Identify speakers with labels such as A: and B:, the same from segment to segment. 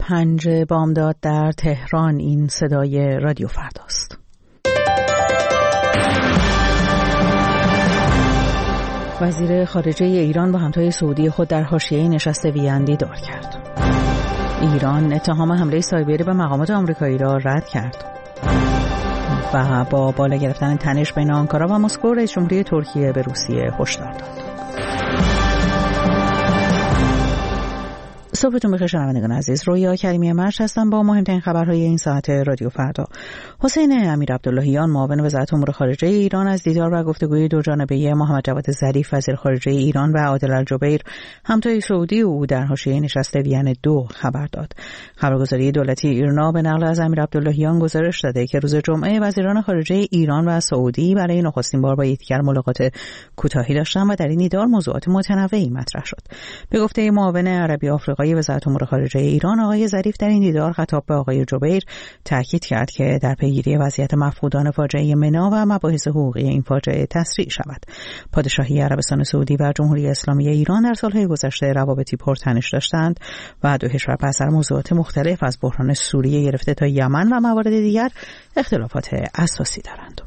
A: 5 بامداد در تهران. این صدای رادیو فرداست. وزیر خارجه ایران با همتای سعودی خود در حاشیه نشست وین دیدار کرد. ایران اتهام حمله سایبری به مقامات آمریکایی را رد کرد و با بالا گرفتن تنش بین آنکارا و مسکو رئیس جمهوری ترکیه به روسیه هشدار داد. صبحتون بخیر شنوندگان عزیز. رویا کریمی مرش هستم با مهمترین خبرهای این ساعت رادیو فردا. حسین امیرعبداللهیان معاون وزارت امور خارجه ایران از دیدار و گفتگوی دوجانبه محمد جواد ظریف وزیر خارجه ایران و عادل الجبیر همتای سعودی او در حاشیه نشست وین 2 خبر داد. خبرگزاری دولتی ایرنا به نقل از امیرعبداللهیان گزارش داده که روز جمعه وزیران خارجه ایران و سعودی برای نخستین بار با یکدیگر ملاقات کوتاهی داشتند و در این دیدار موضوعات متنوعی مطرح شد. به گفته معاون عربی آفریقایی وزارت امور خارجه ایران آقای ظریف در این دیدار خطاب به آقای جبیر تاکید کرد که در پیگیری وضعیت مفقودان فاجعه منا و مباحث حقوقی این فاجعه تسریع شود. پادشاهی عربستان سعودی و جمهوری اسلامی ایران در سالهای گذشته روابطی پرتنش داشتند و دو کشور پس از موضوعات مختلف از بحران سوریه گرفته تا یمن و موارد دیگر اختلافات اساسی دارند.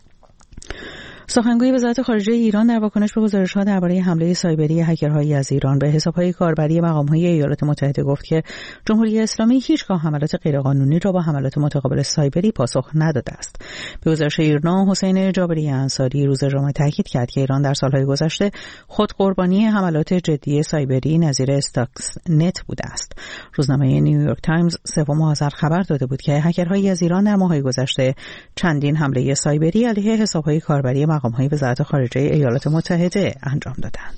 A: سخنگوی وزارت خارجه ایران در واکنش به گزارش‌ها درباره حمله سایبری هکرهایی از ایران به حساب‌های کاربری مقام‌های ایالات متحده گفت که جمهوری اسلامی هیچگاه حملات غیرقانونی را با حملات متقابل سایبری پاسخ نداده است. به گزارش ایرنا، حسین جابری انصاری روز جمعه تاکید کرد که ایران در سال‌های گذشته خود قربانی حملات جدی سایبری نظیر استاکس نت بوده است. روزنامه نیویورک تایمز 3 آذر خبر داده بود که هکرهایی از ایران در ماه‌های گذشته چندین حمله سایبری علیه حساب‌های کاربری مقام‌های وزارت خارجه ایالات متحده انجام دادند.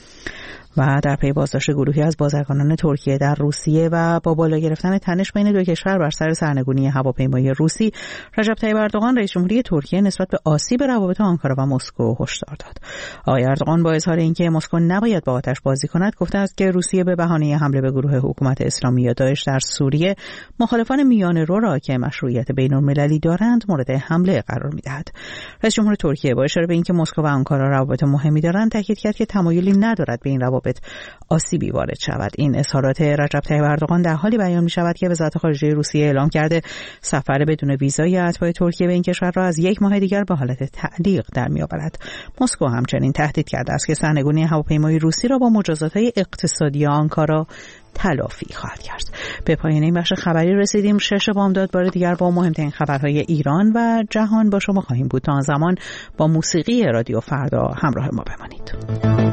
A: و در پی بازداشت گروهی از بازرگانان ترکیه در روسیه و با بالا گرفتن تنش بین دو کشور بر سر سرنگونی هواپیمای روسی، رجب طیب اردوغان رئیس جمهوری ترکیه نسبت به آسیب روابط آنکارا و مسکو هشدار داد. آقای اردوغان با اظهار اینکه مسکو نباید با آتش بازی کند گفته است که روسیه به بهانه حمله به گروه حکومت اسلامی یا داعش در سوریه مخالفان میانه‌رو را که مشروعیت بین‌المللی دارند مورد حمله قرار می‌دهد. رئیس جمهور ترکیه با اشاره به اینکه مسکو و آنکارا روابط مهمی دارند تاکید کرد که تمایلی ندارد به این آسیبی وارد شود. این اظهارات رجب طیب اردوغان در حالی بیان می شود که وزارت خارجه روسیه اعلام کرده سفر بدون ویزای اتباع ترکیه به این کشور را از 1 ماه دیگر به حالت تعلیق در می آورد. مسکو همچنین تهدید کرده است که سرنگونی هواپیمای روسی را با مجازات‌های اقتصادی آنکارا تلافی خواهد کرد. به پایان این بخش خبری رسیدیم. 6 بامداد بار دیگر با مهمترین خبرهای ایران و جهان با شما خواهیم بود. تا آن زمان با موسیقی رادیو فردا همراه ما بمانید.